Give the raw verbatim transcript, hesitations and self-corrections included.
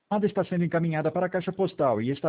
está sendo encaminhada para a caixa postal e está